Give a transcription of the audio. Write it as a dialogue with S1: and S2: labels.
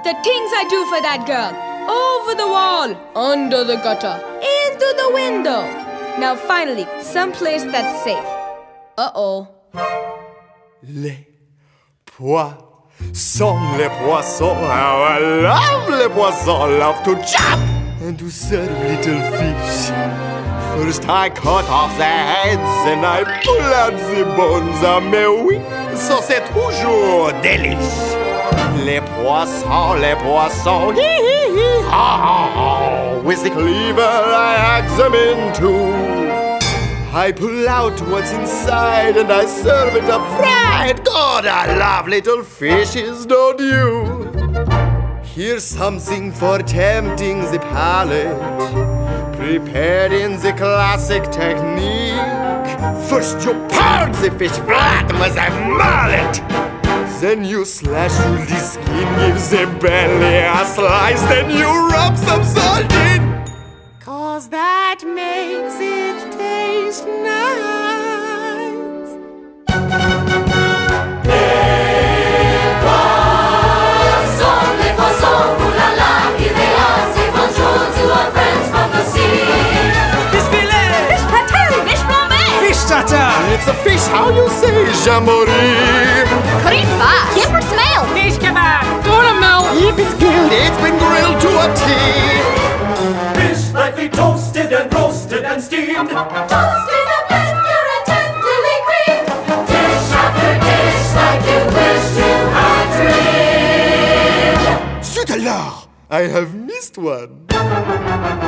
S1: The things I do for that girl. Over the wall, under the gutter, into the window. Now finally, someplace that's safe. Uh-oh.
S2: Les poissons, how I love les poissons, love to chop and to serve little fish. First I cut off the heads and I pull out the bones. Mais oui, ça c'est toujours délice. Les poissons, hee hee hee, ha ha ha. With the cleaver I hack them in two. I pull out what's inside and I serve it up fried. God, I love little fishes, don't you? Here's something for tempting the palate, prepared in the classic technique. First you pound the fish flat with a mallet. Then you slash through the skin, give the belly a slice. Then you rub some salt in, 'cause that makes it taste nice.
S3: Les poissons, ooh la la, here they are. Say bonjour to our friends from the sea.
S4: Fish filet!
S1: Fish pâté, fish flambé.
S4: Fish tartare!
S2: It's a fish, how you say, jamori?
S1: Criffa, camper smell.
S4: Fish kebab! Tuna melt!
S2: If it's grilled, it's been grilled to a T.
S5: Fish lightly toasted and roasted and steamed.
S3: Toast in a blender and tenderly creamed. Dish after dish like you wish to have dreamed.
S2: Zut alors, I have missed one.